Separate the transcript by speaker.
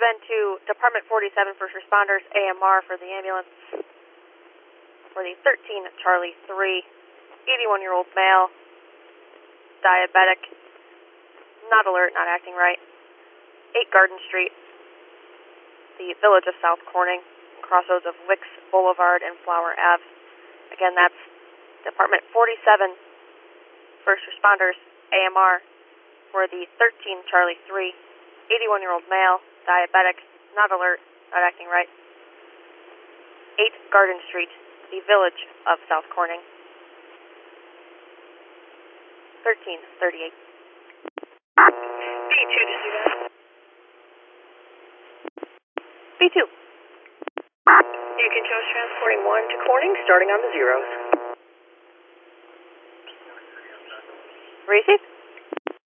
Speaker 1: Bend to Department 47 First Responders, AMR for the ambulance for the 13 Charlie 3, 81-year-old male, diabetic, not alert, not acting right, 8 Garden Street, the village of South Corning, crossroads of Wicks Boulevard and Flower Ave. Again, that's Department 47 First Responders, AMR for the 13 Charlie 3, 81-year-old male, diabetic, not alert, not acting right, 8 Garden Street, the village of South Corning, 1338.
Speaker 2: B2 to see that.
Speaker 1: B2.
Speaker 2: You can choose transporting 1 to Corning, starting on the zeros.
Speaker 1: Receive.